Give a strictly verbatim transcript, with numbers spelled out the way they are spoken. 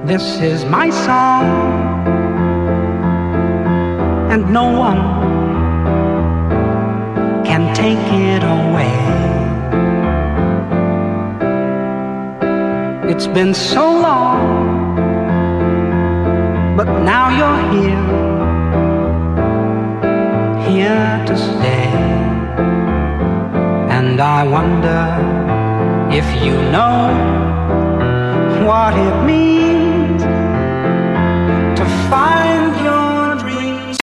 This is my song, and no one can take it away. It's been so long, but now you're here, here to stay. And I wonder if you know what it means to find